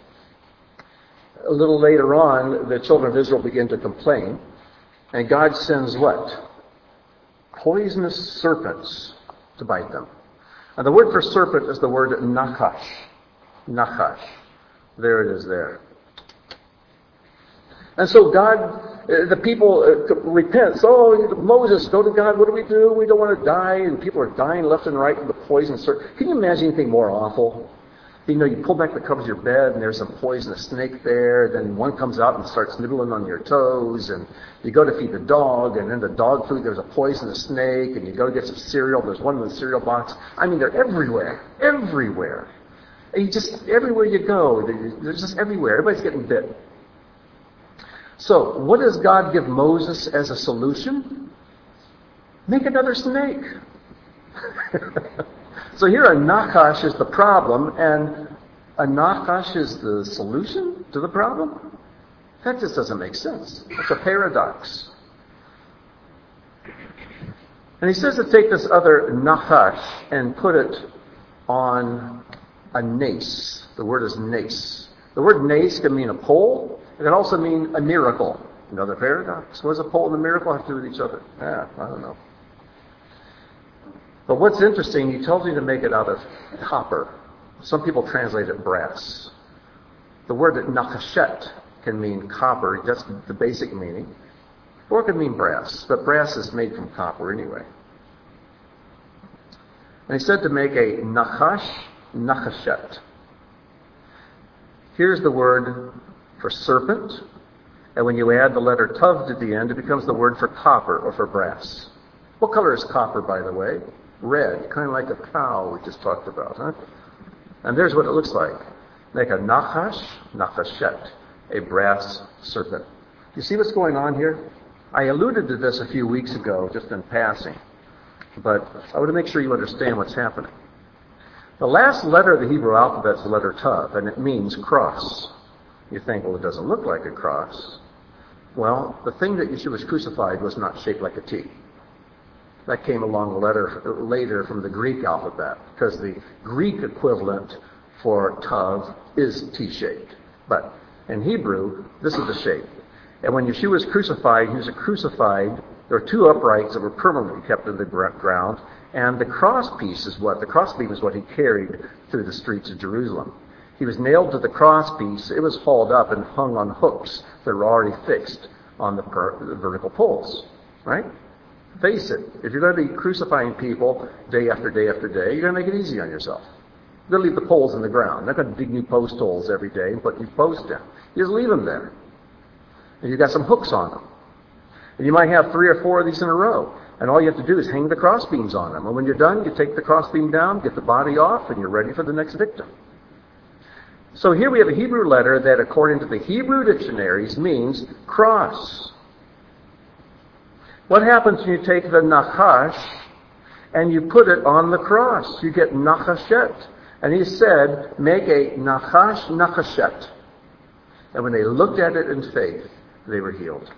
a little later on, the children of Israel begin to complain, and God sends what? Poisonous serpents to bite them. And the word for serpent is the word nachash. Nachash. There it is there. And so God, the people repent. So Moses, go to God. What do? We don't want to die. And people are dying left and right from the poison. Can you imagine anything more awful? You know, you pull back the covers of your bed and there's some poisonous snake there. Then one comes out and starts nibbling on your toes. And you go to feed the dog. And in the dog food there's a poisonous snake. And you go to get some cereal. There's one in the cereal box. I mean, they're everywhere. Everywhere. And everywhere you go, they're just everywhere. Everybody's getting bit. So, what does God give Moses as a solution? Make another snake. So here a Nachash is the problem, and a Nachash is the solution to the problem? That just doesn't make sense. It's a paradox. And he says to take this other Nachash and put it on a nace. The word is nace. The word nace can mean a pole. It can also mean a miracle. Another paradox. What does a pole and a miracle have to do with each other? I don't know. But what's interesting, he tells you to make it out of copper. Some people translate it brass. The word nachashet can mean copper. That's the basic meaning. Or it can mean brass. But brass is made from copper anyway. And he said to make a nachash, nachashet. Here's the word for serpent. And when you add the letter tav at the end, it becomes the word for copper or for brass. What color is copper, by the way? Red, kind of like a cow we just talked about, huh? And there's what it looks like. Make a nachash, nachashet, a brass serpent. You see what's going on here? I alluded to this a few weeks ago, just in passing. But I want to make sure you understand what's happening. The last letter of the Hebrew alphabet is the letter tav, and it means cross. You think, well, it doesn't look like a cross. Well, the thing that Yeshua was crucified was not shaped like a T. That came along later from the Greek alphabet, because the Greek equivalent for tav is T-shaped. But in Hebrew, this is the shape. And when Yeshua was crucified, he was crucified. There were two uprights that were permanently kept in the ground, and the crossbeam is what he carried through the streets of Jerusalem. He was nailed to the crosspiece. It was hauled up and hung on hooks that were already fixed on the vertical poles. Right? Face it. If you're going to be crucifying people day after day after day, you're going to make it easy on yourself. You're going to leave the poles in the ground. You're not going to dig new post holes every day and put new posts down. You just leave them there. And you've got some hooks on them. And you might have 3 or 4 of these in a row. And all you have to do is hang the crossbeams on them. And when you're done, you take the crossbeam down, get the body off, and you're ready for the next victim. So here we have a Hebrew letter that, according to the Hebrew dictionaries, means cross. What happens when you take the nachash and you put it on the cross? You get nachashet. And he said, make a nachash nachashet. And when they looked at it in faith, they were healed.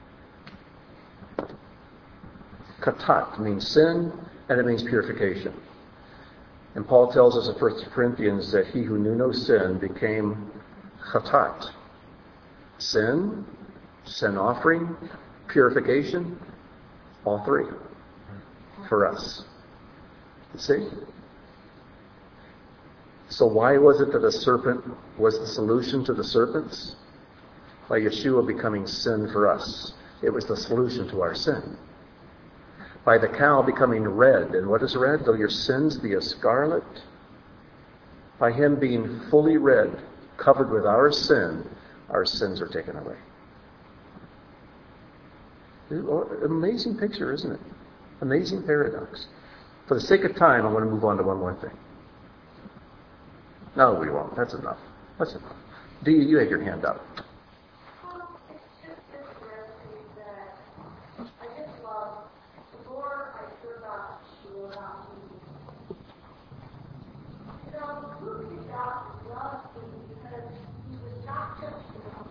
Katat means sin, and it means purification. And Paul tells us in 1 Corinthians that he who knew no sin became chatat. Sin offering, purification, all three for us. You see? So why was it that a serpent was the solution to the serpents? By Yeshua becoming sin for us. It was the solution to our sin. By the cow becoming red. And what is red? Though your sins be as scarlet. By him being fully red, covered with our sins are taken away. Amazing picture, isn't it? Amazing paradox. For the sake of time, I want to move on to one more thing. No, we won't. That's enough. That's enough. Dee, you had your hand up. It's just this recipe that I just love. The more I serve out, she will not be. You know, Luke is out and loves me because he was not just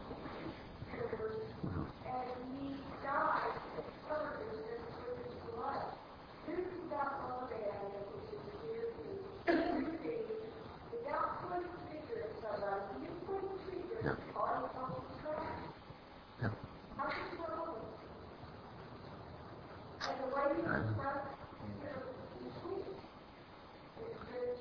and he died covered with his blood. This is not all day, I guess, which is a weird thing. Without putting figure in somebody, you put figure on the track. Yeah. How can you know? And the way you express, you sweet. It's,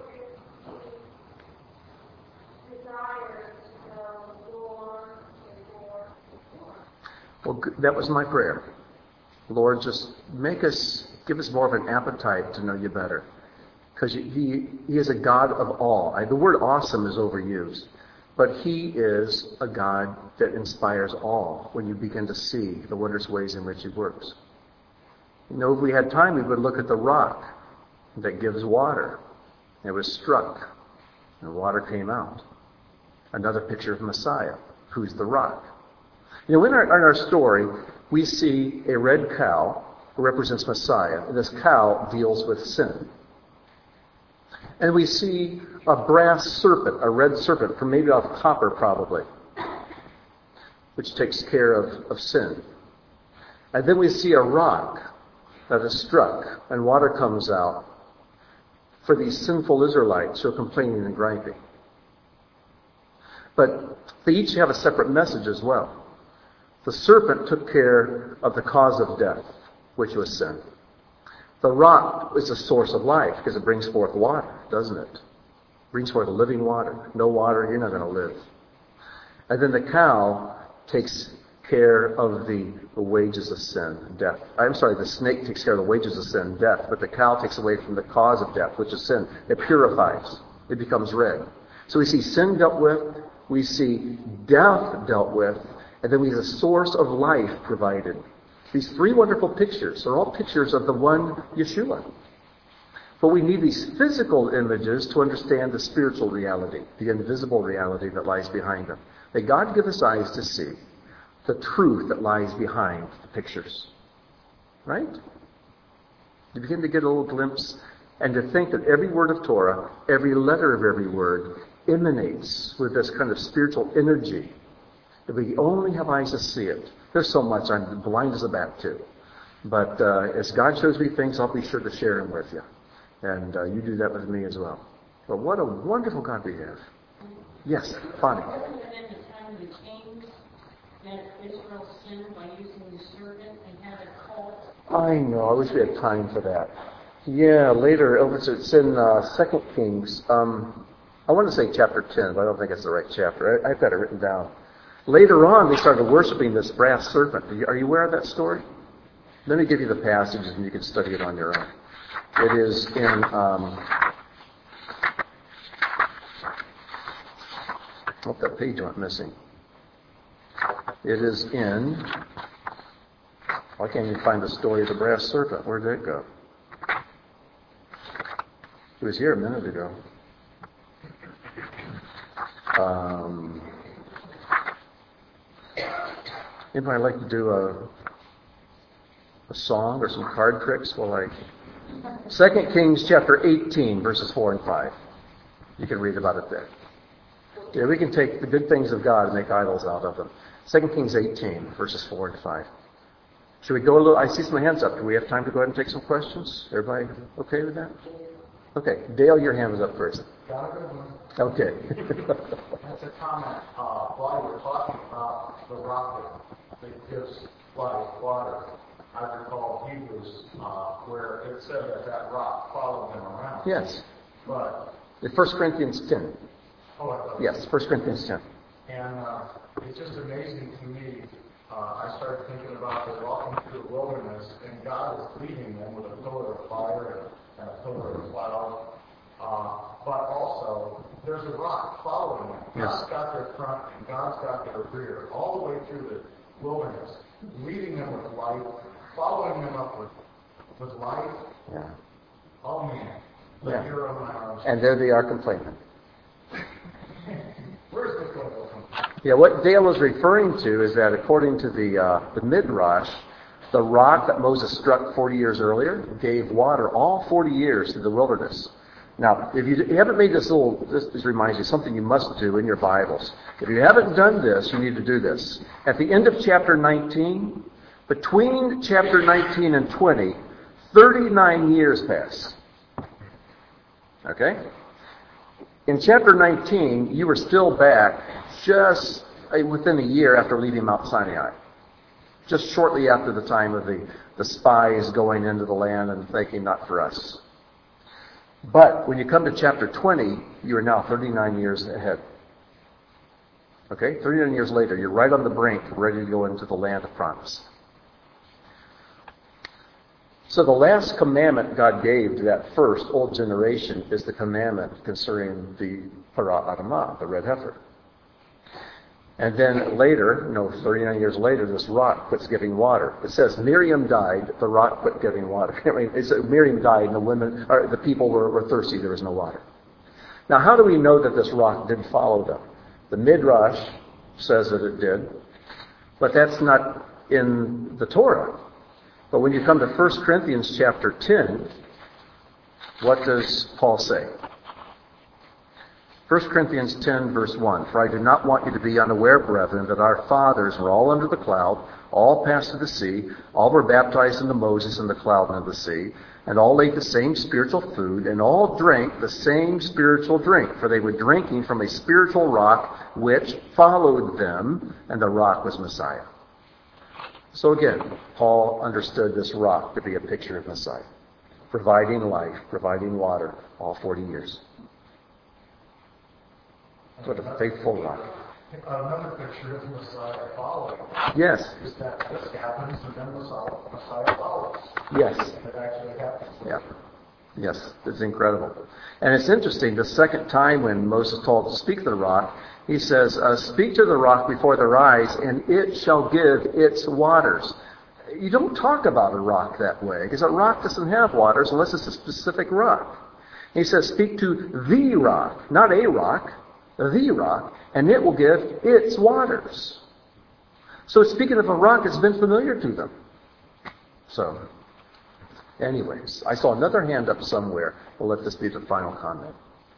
it desire to know more and more and more. Well, that was my prayer. Lord, just give us more of an appetite to know you better. Because he is a God of all. The word awesome is overused. But he is a God that inspires awe when you begin to see the wondrous ways in which he works. You know, if we had time, we would look at the rock that gives water. It was struck, and water came out. Another picture of Messiah, who's the rock. You know, in our story, we see a red cow who represents Messiah, and this cow deals with sin. And we see a brass serpent, a red serpent, from maybe off copper probably, which takes care of sin. And then we see a rock that is struck, and water comes out for these sinful Israelites who are complaining and griping. But they each have a separate message as well. The serpent took care of the cause of death, which was sin. The rock is the source of life because it brings forth water, doesn't it? It brings forth living water. No water, you're not going to live. And then the cow takes care of the wages of sin, death. The snake takes care of the wages of sin, death, but the cow takes away from the cause of death, which is sin. It purifies. It becomes red. So we see sin dealt with, we see death dealt with, and then we see the source of life provided. These three wonderful pictures are all pictures of the one Yeshua. But we need these physical images to understand the spiritual reality, the invisible reality that lies behind them. May God give us eyes to see the truth that lies behind the pictures. Right? You begin to get a little glimpse and to think that every word of Torah, every letter of every word, emanates with this kind of spiritual energy. If we only have eyes to see it. There's so much I'm blind as a bat to. But as God shows me things, I'll be sure to share them with you. And you do that with me as well. But what a wonderful God we have. Yes, Bonnie. Wasn't it at the time of the kings that Israel sinned by using the serpent and had a cult? I know. I wish we had time for that. Yeah, later, it's in 2 Kings. I want to say chapter 10, but I don't think it's the right chapter. I've got it written down. Later on, they started worshiping this brass serpent. Are you aware of that story? Let me give you the passages and you can study it on your own. It is in... oh, that page went missing. It is in... I can't even find the story of the brass serpent. Where did it go? It was here a minute ago. Anybody like to do a song or some card tricks? 2 Kings chapter 18, verses 4 and 5. You can read about it there. Yeah, we can take the good things of God and make idols out of them. 2 Kings 18, verses 4 and 5. Should we go a little? I see some hands up. Do we have time to go ahead and take some questions? Everybody okay with that? Okay. Dale, your hand was up first. Okay. That's a comment. While you were talking about the rocket that gives life, water, I recall Hebrews where it said that rock followed them around. Yes. But... 1 Corinthians 10. Oh, yes, 1 Corinthians 10. And it's just amazing to me. I started thinking about the walking through the wilderness, and God is leading them with a pillar of fire and a pillar of cloud. But also, there's a rock following them. Yes. God's got their front and God's got their rear, all the way through the wilderness, leading them with light, following them up with light. Yeah. Oh man, Yeah. hero of my arms. And there they are complaining. Where's this going to go from? Yeah, what Dale was referring to is that according to the Midrash, the rock that Moses struck 40 years earlier gave water all 40 years to the wilderness. Now, if you haven't made this reminds you something you must do in your Bibles. If you haven't done this, you need to do this. At the end of chapter 19, between chapter 19 and 20, 39 years pass. Okay? In chapter 19, you were still back just within a year after leaving Mount Sinai. Just shortly after the time of the spies going into the land and thinking, not for us. But when you come to chapter 20, you are now 39 years ahead. Okay? 39 years later, you're right on the brink, ready to go into the land of promise. So the last commandment God gave to that first old generation is the commandment concerning the Parah Adamah, the red heifer. And then later, 39 years later, this rock quits giving water. It says Miriam died, the rock quit giving water. Miriam died, and the people were thirsty. There was no water. Now, how do we know that this rock did follow them? The Midrash says that it did, but that's not in the Torah. But when you come to 1 Corinthians chapter 10, what does Paul say? 1 Corinthians 10, verse 1, "For I do not want you to be unaware, brethren, that our fathers were all under the cloud, all passed through the sea, all were baptized into Moses in the cloud and of the sea, and all ate the same spiritual food, and all drank the same spiritual drink, for they were drinking from a spiritual rock which followed them, and the rock was Messiah." So again, Paul understood this rock to be a picture of Messiah, providing life, providing water, all 40 years. What a faithful rock. Another picture of Messiah following. Yes. Is that this happens and then Messiah follows. Yes. It actually happens. Yeah. Yes, it's incredible. And it's interesting, the second time when Moses told to speak to the rock, he says, "Speak to the rock before their eyes, and it shall give its waters." You don't talk about a rock that way, because a rock doesn't have waters unless it's a specific rock. He says, "Speak to the rock," not a rock, the rock, "and it will give its waters." So speaking of a rock that's been familiar to them. So, anyways, I saw another hand up somewhere. We'll let this be the final comment.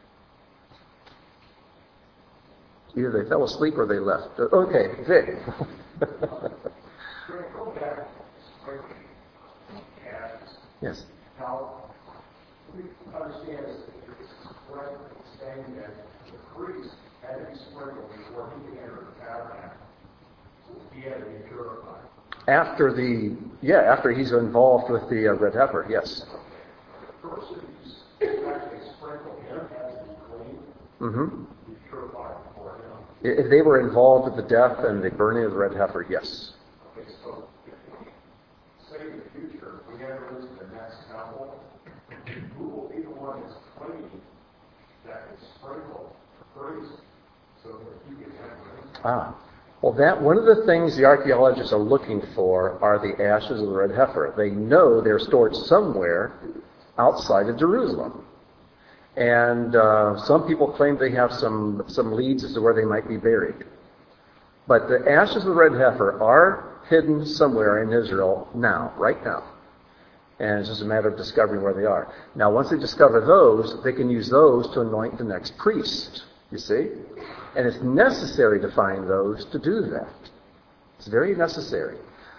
Either they fell asleep or they left. Okay, Vic. Yes. Now, we understand this correct saying that the priest had to be sprinkled before he could enter the tabernacle. He had to be purified. After he's involved with the red heifer, yes. The person who's actually sprinkled him has to be clean, Mm-hmm. be purified before him. If they were involved with the death and the burning of the red heifer, yes. Okay, so say in the future, we enter into the next temple, who will be the one that's clean that can sprinkle the priest so that he can enter in? Well, one of the things the archaeologists are looking for are the ashes of the red heifer. They know they're stored somewhere outside of Jerusalem. And some people claim they have some leads as to where they might be buried. But the ashes of the red heifer are hidden somewhere in Israel now, right now. And it's just a matter of discovering where they are. Now, once they discover those, they can use those to anoint the next priest, you see? And it's necessary to find those to do that. It's very necessary.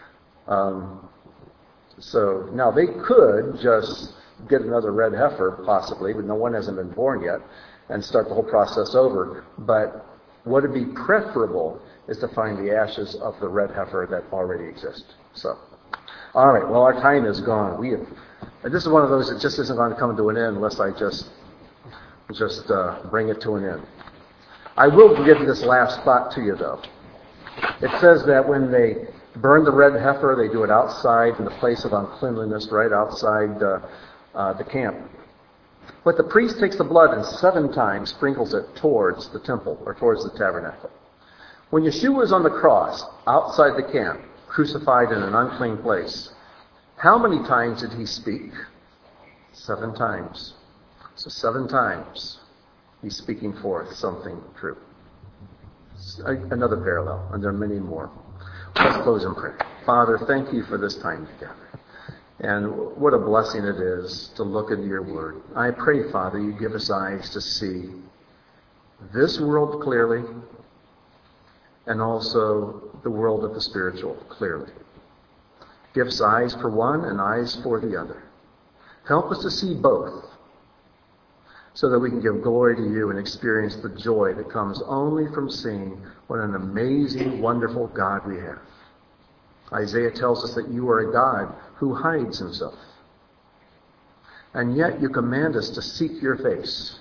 So now they could just get another red heifer, possibly, but no one hasn't been born yet, and start the whole process over. But what would be preferable is to find the ashes of the red heifer that already exist. So, all right, well, our time is gone. This is one of those that just isn't going to come to an end unless I just bring it to an end. I will give this last thought to you, though. It says that when they burn the red heifer, they do it outside in the place of uncleanliness, right outside the camp. But the priest takes the blood and 7 times sprinkles it towards the temple or towards the tabernacle. When Yeshua was on the cross, outside the camp, crucified in an unclean place, how many times did he speak? 7 times. So 7 times he's speaking forth something true. Another parallel, and there are many more. Let's close in prayer. Father, thank you for this time together. And what a blessing it is to look into your word. I pray, Father, you give us eyes to see this world clearly and also the world of the spiritual clearly. Give us eyes for one and eyes for the other. Help us to see both so that we can give glory to you and experience the joy that comes only from seeing what an amazing, wonderful God we have. Isaiah tells us that you are a God who hides himself. And yet you command us to seek your face.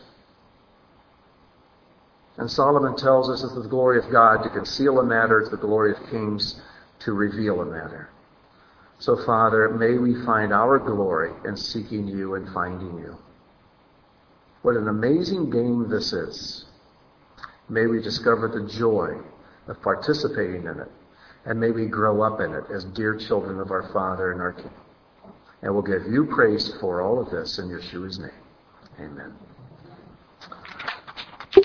And Solomon tells us it's the glory of God to conceal a matter, it's the glory of kings to reveal a matter. So, Father, may we find our glory in seeking you and finding you. What an amazing game this is. May we discover the joy of participating in it. And may we grow up in it as dear children of our Father and our King. And we'll give you praise for all of this in Yeshua's name. Amen.